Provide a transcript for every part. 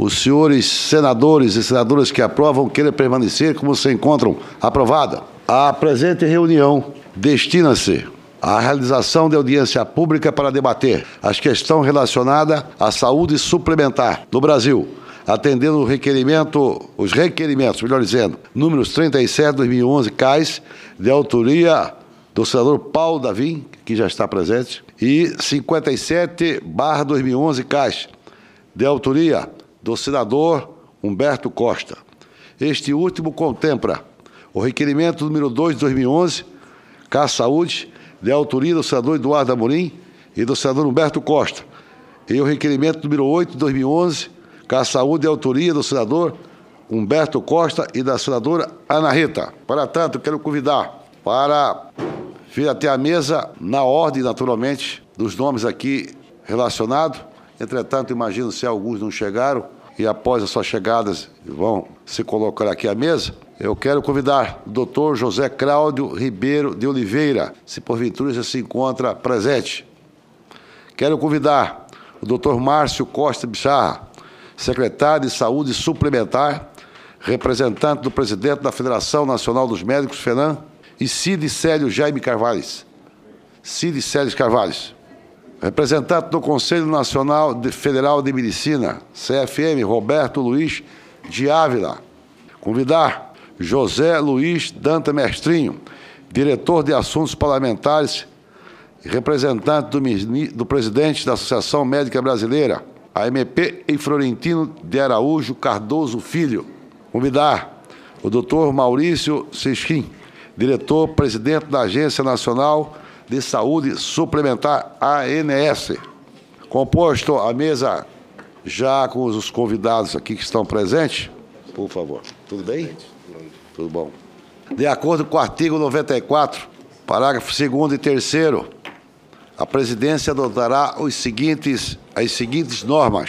Os senhores senadores e senadoras que aprovam queiram permanecer como se encontram. Aprovada. A presente reunião destina-se à realização de audiência pública para debater as questões relacionadas à saúde suplementar no Brasil, atendendo os requerimentos, melhor dizendo, números 37/2011, CAIS, de autoria do senador Paulo Davim, que já está presente, e 57/2011, CAIS, de autoria do senador Humberto Costa. Este último contempla o requerimento número 2/2011, CAS Saúde, de autoria do senador Eduardo Amorim e do senador Humberto Costa, e o requerimento número 8/2011, CAS Saúde, de autoria do senador Humberto Costa e da senadora Ana Rita. Para tanto, quero convidar para vir até a mesa, na ordem, naturalmente, dos nomes aqui relacionados. Entretanto, imagino se alguns não chegaram e após as suas chegadas vão se colocar aqui à mesa. Eu quero convidar o doutor José Cláudio Ribeiro de Oliveira, se porventura já se encontra presente. Quero convidar o doutor Márcio Costa Bicharra, secretário de Saúde Suplementar, representante do presidente da Federação Nacional dos Médicos, FENAM, e Cid Célio Jaime Carvalhes. Cid Célio Carvalhes. Representante do Conselho Nacional Federal de Medicina, CFM, Roberto Luiz de Ávila. Convidar José Luiz Danta Mestrinho, diretor de Assuntos Parlamentares e representante do presidente da Associação Médica Brasileira, AMP, e Florentino de Araújo Cardoso Filho. Convidar o doutor Maurício Sesquim, diretor-presidente da Agência Nacional de Saúde Suplementar, ANS. Composto a mesa já com os convidados aqui que estão presentes, por favor. Tudo bem? Tudo bom. De acordo com o artigo 94, parágrafo 2º e 3º, a presidência adotará as seguintes normas.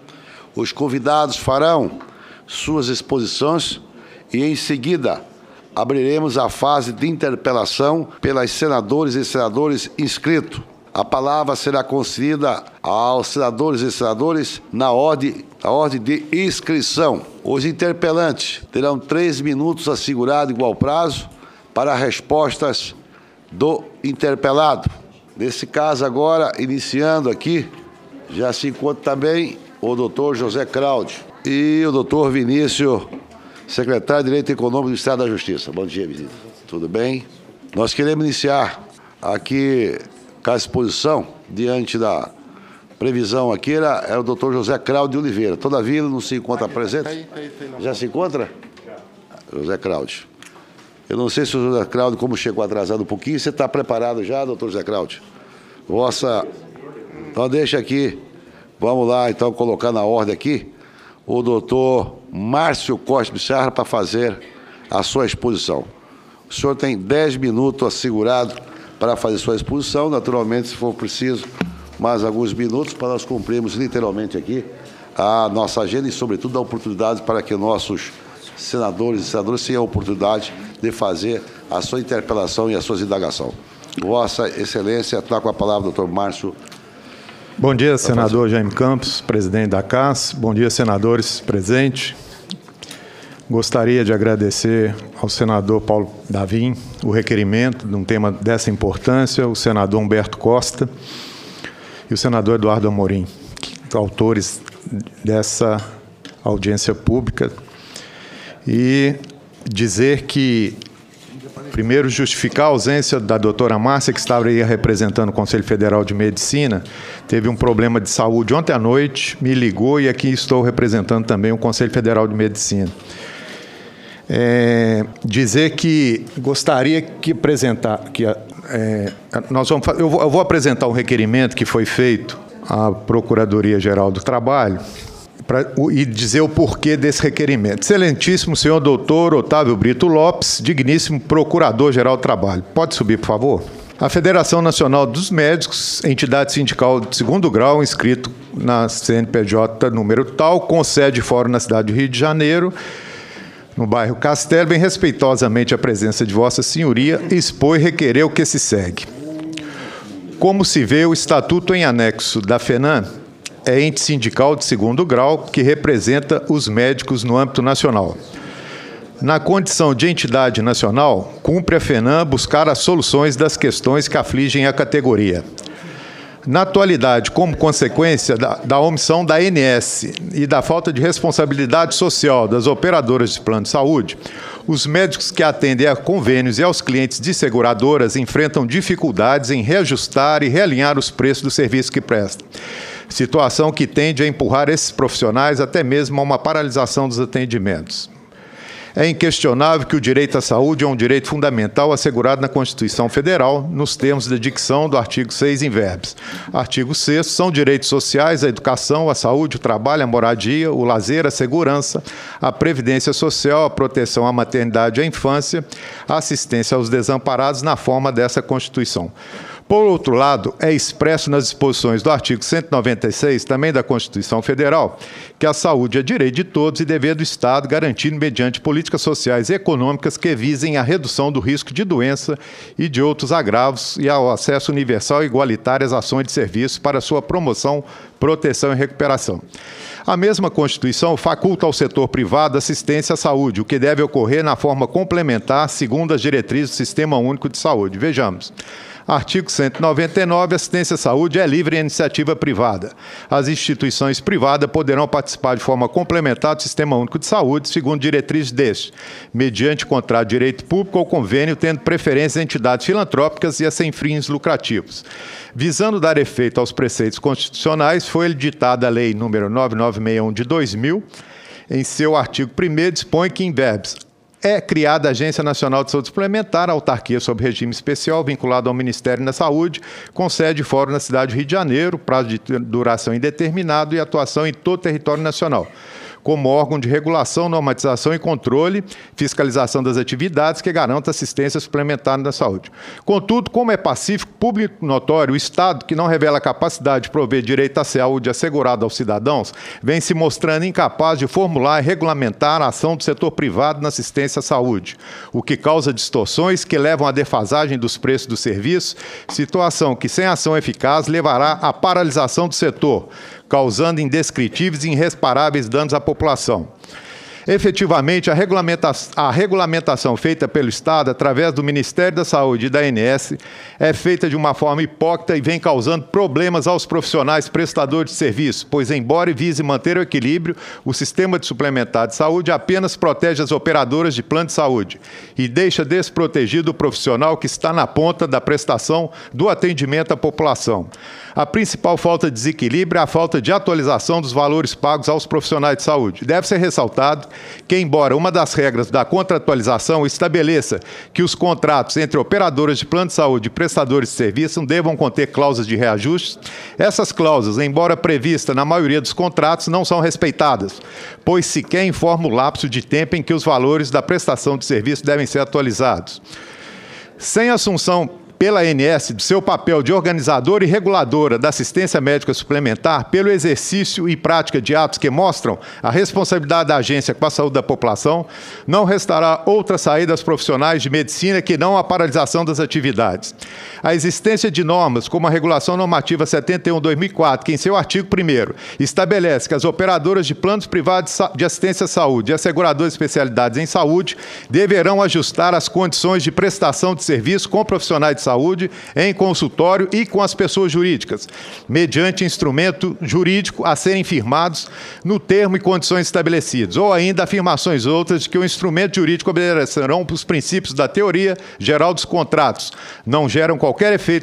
Os convidados farão suas exposições e, em seguida, abriremos a fase de interpelação pelas senadoras e senadores inscritos. A palavra será concedida aos senadores e senadoras na ordem de inscrição. Os interpelantes terão 3 minutos assegurado igual prazo para respostas do interpelado. Nesse caso, agora, iniciando aqui, já se encontra também o doutor José Cláudio e o doutor Vinícius, secretário de Direito Econômico do Estado da Justiça. Bom dia, Vinícius. Tudo bem? Nós queremos iniciar aqui com a exposição, diante da previsão aqui, é o doutor José Cláudio de Oliveira. Todavia, ele não se encontra presente? Já se encontra? José Cláudio. Eu não sei se o José Cláudio, como chegou atrasado um pouquinho, você está preparado já, doutor José Cláudio? Então, deixa aqui, vamos lá, então, colocar na ordem aqui, o doutor Márcio Costa Bicharra para fazer a sua exposição. O senhor tem 10 minutos assegurado para fazer sua exposição, naturalmente, se for preciso, mais alguns minutos para nós cumprirmos literalmente aqui a nossa agenda e, sobretudo, a oportunidade para que nossos senadores e senadoras tenham a oportunidade de fazer a sua interpelação e a sua indagação. Vossa Excelência, está com a palavra, doutor Márcio. Bom dia, senador Jaime Campos, presidente da CAS. Bom dia, senadores presentes. Gostaria de agradecer ao senador Paulo Davim o requerimento de um tema dessa importância, o senador Humberto Costa e o senador Eduardo Amorim, autores dessa audiência pública, e dizer que, primeiro, justificar a ausência da doutora Márcia, que estava aí representando o Conselho Federal de Medicina, teve um problema de saúde ontem à noite, me ligou e aqui estou representando também o Conselho Federal de Medicina. Dizer que gostaria que apresentar, eu vou apresentar um requerimento que foi feito à Procuradoria-Geral do Trabalho e dizer o porquê desse requerimento. Excelentíssimo senhor doutor Otávio Brito Lopes, digníssimo Procurador-Geral do Trabalho. Pode subir, por favor? A Federação Nacional dos Médicos, entidade sindical de 2º grau, inscrito na CNPJ número tal, com sede fora na cidade do Rio de Janeiro, no bairro Castelo, bem respeitosamente a presença de Vossa Senhoria, expõe e requerer o que se segue. Como se vê, o estatuto em anexo da FENAM é ente sindical de segundo grau que representa os médicos no âmbito nacional. Na condição de entidade nacional, cumpre a FENAM buscar as soluções das questões que afligem a categoria. Na atualidade, como consequência da omissão da ANS e da falta de responsabilidade social das operadoras de plano de saúde, os médicos que atendem a convênios e aos clientes de seguradoras enfrentam dificuldades em reajustar e realinhar os preços do serviço que prestam. Situação que tende a empurrar esses profissionais até mesmo a uma paralisação dos atendimentos. É inquestionável que o direito à saúde é um direito fundamental assegurado na Constituição Federal, nos termos da dicção do artigo 6 in verbis. Artigo 6º, são direitos sociais a educação, a saúde, o trabalho, a moradia, o lazer, a segurança, a previdência social, a proteção à maternidade e à infância, a assistência aos desamparados na forma dessa Constituição. Por outro lado, é expresso nas disposições do artigo 196, também da Constituição Federal, que a saúde é direito de todos e dever do Estado, garantido mediante políticas sociais e econômicas que visem a redução do risco de doença e de outros agravos e ao acesso universal e igualitário às ações de serviço para sua promoção, proteção e recuperação. A mesma Constituição faculta ao setor privado assistência à saúde, o que deve ocorrer na forma complementar, segundo as diretrizes do Sistema Único de Saúde. Vejamos. Artigo 199, assistência à saúde é livre e iniciativa privada. As instituições privadas poderão participar de forma complementar do Sistema Único de Saúde, segundo diretrizes deste, mediante contrato de direito público ou convênio, tendo preferência em entidades filantrópicas e a sem fins lucrativos. Visando dar efeito aos preceitos constitucionais, foi editada a Lei nº 9961 de 2000. Em seu artigo 1º, dispõe que, in verbis, é criada a Agência Nacional de Saúde Suplementar, autarquia sob regime especial vinculado ao Ministério da Saúde, com sede e fórum na cidade do Rio de Janeiro, prazo de duração indeterminado e atuação em todo o território nacional, como órgão de regulação, normatização e controle, fiscalização das atividades que garanta assistência suplementar na saúde. Contudo, como é pacífico, público notório, o Estado, que não revela capacidade de prover direito à saúde assegurado aos cidadãos, vem se mostrando incapaz de formular e regulamentar a ação do setor privado na assistência à saúde, o que causa distorções que levam à defasagem dos preços do serviço, situação que, sem ação eficaz, levará à paralisação do setor, causando indescritíveis e irreparáveis danos à população. Efetivamente, a regulamentação feita pelo Estado, através do Ministério da Saúde e da ANS, é feita de uma forma hipócrita e vem causando problemas aos profissionais prestadores de serviço, pois, embora vise manter o equilíbrio, o sistema de suplementar de saúde apenas protege as operadoras de plano de saúde e deixa desprotegido o profissional que está na ponta da prestação do atendimento à população. A principal falta de desequilíbrio é a falta de atualização dos valores pagos aos profissionais de saúde. Deve ser ressaltado que, embora uma das regras da contratualização estabeleça que os contratos entre operadoras de plano de saúde e prestadores de serviço devam conter cláusulas de reajuste, essas cláusulas, embora previstas na maioria dos contratos, não são respeitadas, pois sequer informa o lapso de tempo em que os valores da prestação de serviço devem ser atualizados. Sem assunção pela ANS, do seu papel de organizadora e reguladora da assistência médica suplementar, pelo exercício e prática de atos que mostram a responsabilidade da agência com a saúde da população, não restará outra saída aos profissionais de medicina que não a paralisação das atividades. A existência de normas, como a Regulação Normativa 71/2004, que em seu artigo 1º estabelece que as operadoras de planos privados de assistência à saúde e as seguradoras de especialidades em saúde deverão ajustar as condições de prestação de serviço com profissionais de saúde em consultório e com as pessoas jurídicas, mediante instrumento jurídico a serem firmados no termo e condições estabelecidos, ou ainda afirmações outras de que o instrumento jurídico obedecerão os princípios da teoria geral dos contratos, não geram qualquer efeito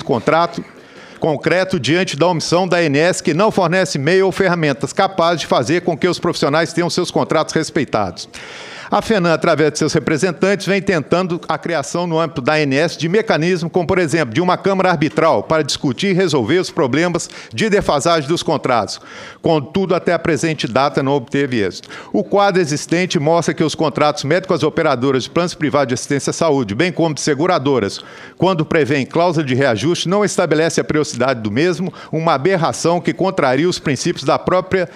concreto diante da omissão da ANS, que não fornece meio ou ferramentas capazes de fazer com que os profissionais tenham seus contratos respeitados. A FENAM, através de seus representantes, vem tentando a criação no âmbito da ANS de mecanismos como, por exemplo, de uma Câmara Arbitral para discutir e resolver os problemas de defasagem dos contratos. Contudo, até a presente data não obteve êxito. O quadro existente mostra que os contratos médicos às operadoras de planos privados de assistência à saúde, bem como de seguradoras, quando prevêem cláusula de reajuste, não estabelece a periodicidade do mesmo, uma aberração que contraria os princípios da própria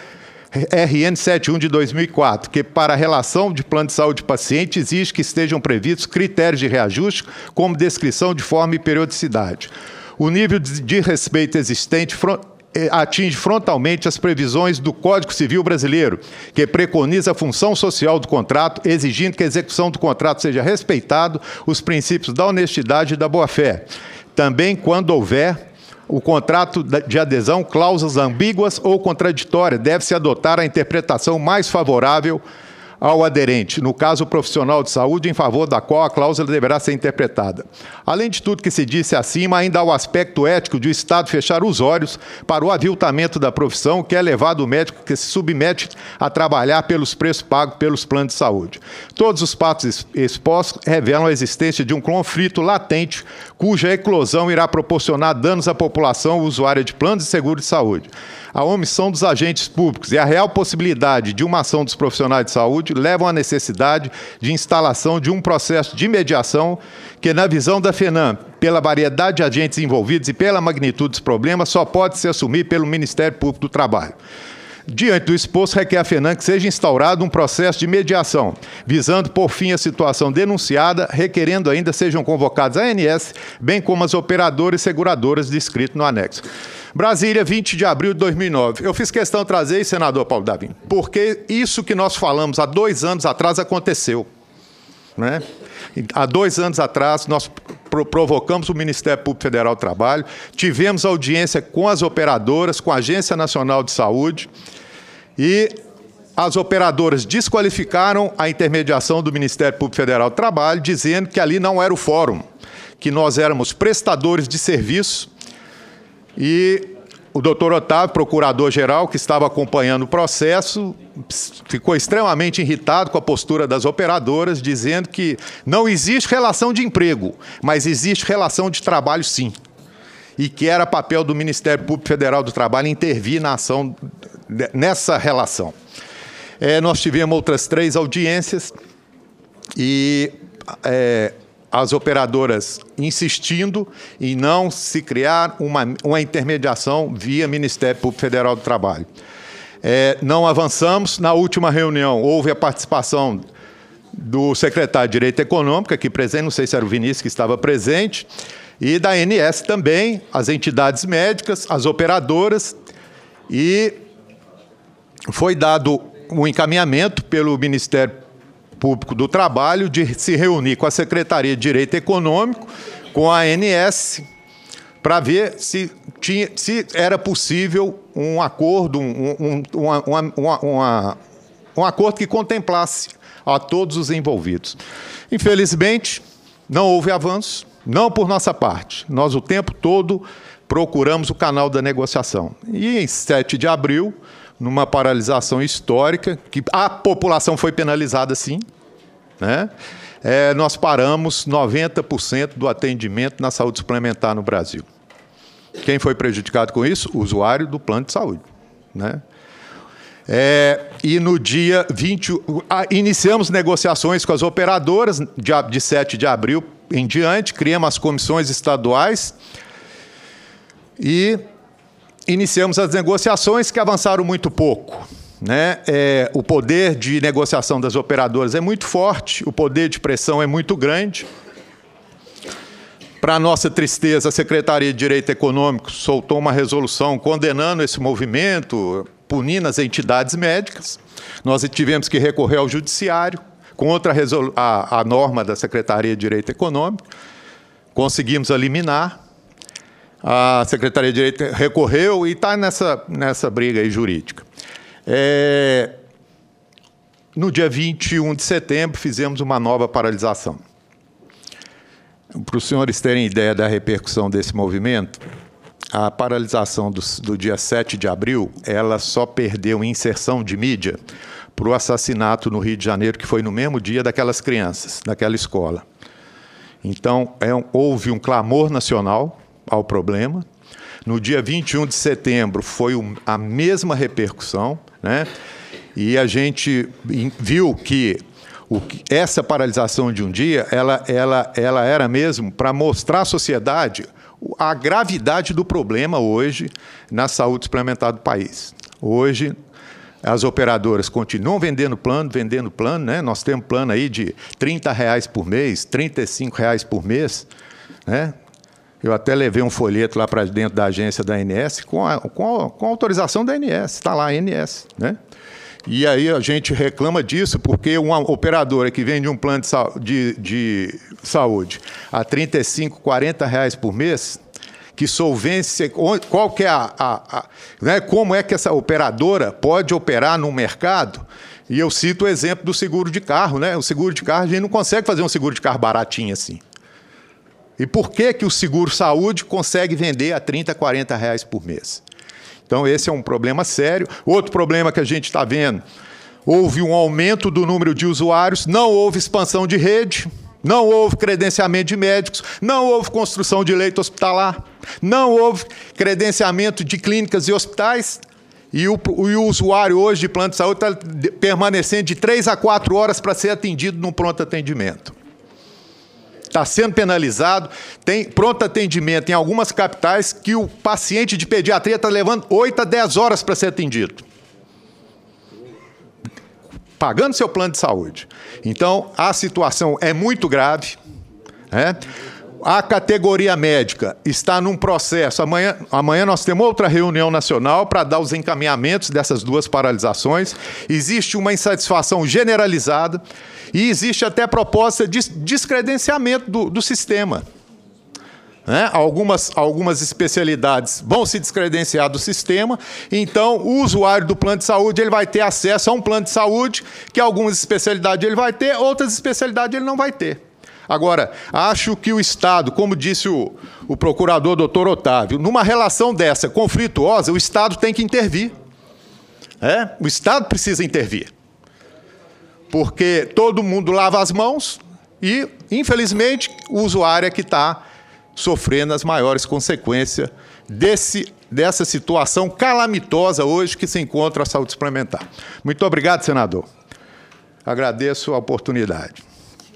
RN 71 de 2004, que para a relação de plano de saúde paciente exige que estejam previstos critérios de reajuste, como descrição de forma e periodicidade. O nível de respeito existente atinge frontalmente as previsões do Código Civil Brasileiro, que preconiza a função social do contrato, exigindo que a execução do contrato seja respeitado os princípios da honestidade e da boa-fé. Também, quando houver o contrato de adesão, cláusulas ambíguas ou contraditórias, deve-se adotar a interpretação mais favorável ao aderente, no caso o profissional de saúde, em favor da qual a cláusula deverá ser interpretada. Além de tudo que se disse acima, ainda há o aspecto ético de o Estado fechar os olhos para o aviltamento da profissão, que é levado o médico que se submete a trabalhar pelos preços pagos pelos planos de saúde. Todos os fatos expostos revelam a existência de um conflito latente, cuja eclosão irá proporcionar danos à população usuária de planos de seguro de saúde. A omissão dos agentes públicos e a real possibilidade de uma ação dos profissionais de saúde levam à necessidade de instalação de um processo de mediação que, na visão da FENAM, pela variedade de agentes envolvidos e pela magnitude dos problemas, só pode se assumir pelo Ministério Público do Trabalho. Diante do exposto, requer a FENAM que seja instaurado um processo de mediação, visando por fim a situação denunciada, requerendo ainda sejam convocados a ANS, bem como as operadoras e seguradoras descritas no anexo. Brasília, 20 de abril de 2009. Eu fiz questão de trazer isso, senador Paulo Davim, porque isso que nós falamos há 2 anos atrás aconteceu. Né? Há 2 anos atrás, nós provocamos o Ministério Público Federal do Trabalho, tivemos audiência com as operadoras, com a Agência Nacional de Saúde, e as operadoras desqualificaram a intermediação do Ministério Público Federal do Trabalho, dizendo que ali não era o fórum, que nós éramos prestadores de serviço. E o doutor Otávio, procurador-geral, que estava acompanhando o processo, ficou extremamente irritado com a postura das operadoras, dizendo que não existe relação de emprego, mas existe relação de trabalho, sim. E que era papel do Ministério Público Federal do Trabalho intervir na ação nessa relação. Nós tivemos outras 3 audiências e as operadoras insistindo em não se criar uma intermediação via Ministério Público Federal do Trabalho. Não avançamos. Na última reunião, houve a participação do secretário de Direito Econômico, aqui presente, não sei se era o Vinícius que estava presente, e da ANS também, as entidades médicas, as operadoras, e foi dado um encaminhamento pelo Ministério Público do Trabalho de se reunir com a Secretaria de Direito Econômico, com a ANS, para ver se era possível um acordo, um acordo que contemplasse a todos os envolvidos. Infelizmente, não houve avanço, não por nossa parte. Nós, o tempo todo, procuramos o canal da negociação. E, em 7 de abril, numa paralisação histórica, que a população foi penalizada, sim, né? Nós paramos 90% do atendimento na saúde suplementar no Brasil. Quem foi prejudicado com isso? O usuário do plano de saúde. Né? E no dia 20, iniciamos negociações com as operadoras, de 7 de abril em diante, criamos as comissões estaduais e iniciamos as negociações que avançaram muito pouco. Né? O poder de negociação das operadoras é muito forte, o poder de pressão é muito grande. Para nossa tristeza, a Secretaria de Direito Econômico soltou uma resolução condenando esse movimento, punindo as entidades médicas. Nós tivemos que recorrer ao Judiciário contra a norma da Secretaria de Direito Econômico. Conseguimos eliminar. A Secretaria de Direito recorreu e está nessa briga aí jurídica. No dia 21 de setembro, fizemos uma nova paralisação. Para os senhores terem ideia da repercussão desse movimento, a paralisação do dia 7 de abril, ela só perdeu inserção de mídia para o assassinato no Rio de Janeiro, que foi no mesmo dia daquelas crianças, daquela escola. Então, houve um clamor nacional ao problema. No dia 21 de setembro, foi a mesma repercussão, né? E a gente viu que essa paralisação de um dia, ela era mesmo para mostrar à sociedade a gravidade do problema hoje na saúde suplementar do país. Hoje, as operadoras continuam vendendo plano, né? Nós temos plano aí de R$ 30 por mês, R$ 35 por mês, né? Eu até levei um folheto lá para dentro da agência da ANS com a autorização da ANS, está lá a ANS, né? E aí a gente reclama disso porque uma operadora que vende um plano de saúde a R$ 35, R$ 40 por mês, que solvência, qual que é né, como é que essa operadora pode operar no mercado? E eu cito o exemplo do seguro de carro, né? O seguro de carro, a gente não consegue fazer um seguro de carro baratinho assim. E por que o seguro saúde consegue vender a R$ 30, R$ 40 por mês? Então, esse é um problema sério. Outro problema que a gente está vendo, houve um aumento do número de usuários, não houve expansão de rede, não houve credenciamento de médicos, não houve construção de leito hospitalar, não houve credenciamento de clínicas e hospitais, e o usuário hoje de plano de saúde está permanecendo de 3 a 4 horas para ser atendido num pronto atendimento. Está sendo penalizado, tem pronto atendimento em algumas capitais que o paciente de pediatria está levando 8 a 10 horas para ser atendido, pagando seu plano de saúde. Então, a situação é muito grave, né? A categoria médica está num processo. Amanhã nós temos outra reunião nacional para dar os encaminhamentos dessas duas paralisações. Existe uma insatisfação generalizada e existe até proposta de descredenciamento do sistema. Né? Algumas especialidades vão se descredenciar do sistema, então o usuário do plano de saúde ele vai ter acesso a um plano de saúde que algumas especialidades ele vai ter, outras especialidades ele não vai ter. Agora, acho que o Estado, como disse o procurador doutor Otávio, numa relação dessa conflituosa, o Estado tem que intervir. O Estado precisa intervir. Porque todo mundo lava as mãos e, infelizmente, o usuário é que está sofrendo as maiores consequências dessa situação calamitosa hoje que se encontra a saúde suplementar. Muito obrigado, senador. Agradeço a oportunidade.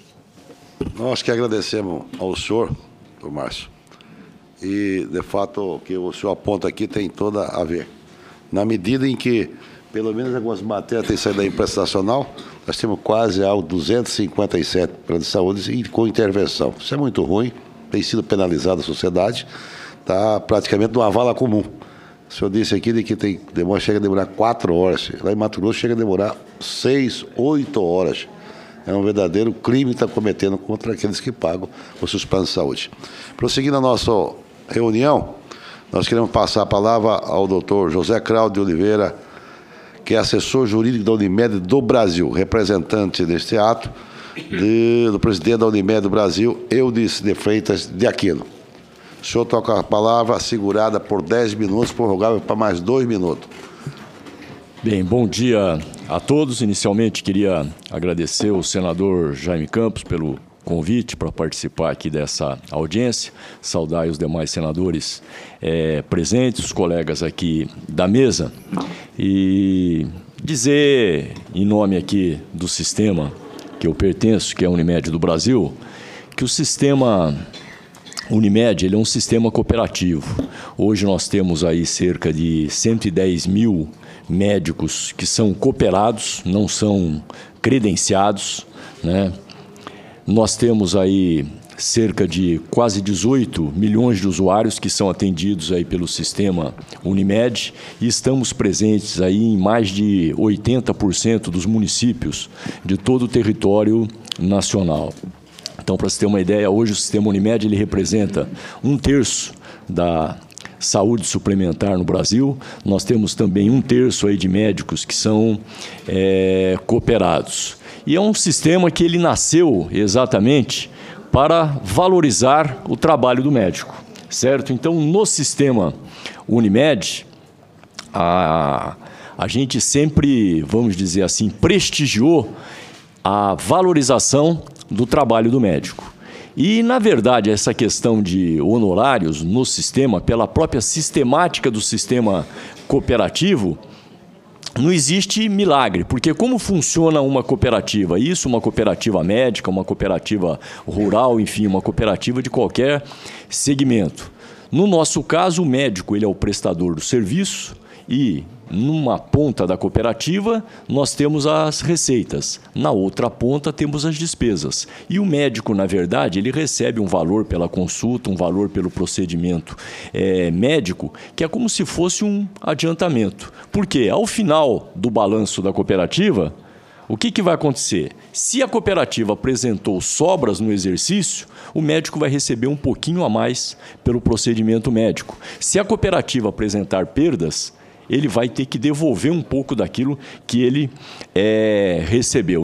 Nós que agradecemos ao senhor, doutor Márcio, e, de fato, o que o senhor aponta aqui tem toda a ver. Na medida em que, pelo menos algumas matérias têm saído da imprensa nacional, nós temos quase 257 planos de saúde com intervenção. Isso é muito ruim, tem sido penalizada a sociedade, está praticamente numa vala comum. O senhor disse aqui de que chega a demorar 4 horas, lá em Mato Grosso chega a demorar 6, 8 horas. É um verdadeiro crime que está cometendo contra aqueles que pagam os seus planos de saúde. Prosseguindo a nossa reunião, nós queremos passar a palavra ao doutor José Cláudio Oliveira, que é assessor jurídico da Unimed do Brasil, representante deste ato do presidente da Unimed do Brasil, Eudes de Freitas de Aquino. O senhor toca a palavra, segurada por 10 minutos, prorrogável para mais 2 minutos. Bem, bom dia a todos. Inicialmente, queria agradecer ao senador Jaime Campos pelo convite para participar aqui dessa audiência, saudar os demais senadores presentes, os colegas aqui da mesa, e dizer, em nome aqui do sistema que eu pertenço, que é a Unimed do Brasil, que o sistema Unimed ele é um sistema cooperativo. Hoje nós temos aí cerca de 110 mil médicos que são cooperados, não são credenciados, né? Nós temos aí cerca de quase 18 milhões de usuários que são atendidos aí pelo sistema Unimed e estamos presentes aí em mais de 80% dos municípios de todo o território nacional. Então, para você ter uma ideia, hoje o sistema Unimed ele representa 1/3 da saúde suplementar no Brasil. Nós temos também 1/3 aí de médicos que são cooperados. E é um sistema que ele nasceu exatamente para valorizar o trabalho do médico, certo? Então, no sistema Unimed, a gente sempre, vamos dizer assim, prestigiou a valorização do trabalho do médico. E, na verdade, essa questão de honorários no sistema, pela própria sistemática do sistema cooperativo, não existe milagre, porque como funciona uma cooperativa? Isso, uma cooperativa médica, uma cooperativa rural, enfim, uma cooperativa de qualquer segmento. No nosso caso, o médico ele é o prestador do serviço e, numa ponta da cooperativa, nós temos as receitas. Na outra ponta, temos as despesas. E o médico, na verdade, ele recebe um valor pela consulta, um valor pelo procedimento médico, que é como se fosse um adiantamento. Porque, ao final do balanço da cooperativa, o que vai acontecer? Se a cooperativa apresentou sobras no exercício, o médico vai receber um pouquinho a mais pelo procedimento médico. Se a cooperativa apresentar perdas, ele vai ter que devolver um pouco daquilo que ele recebeu.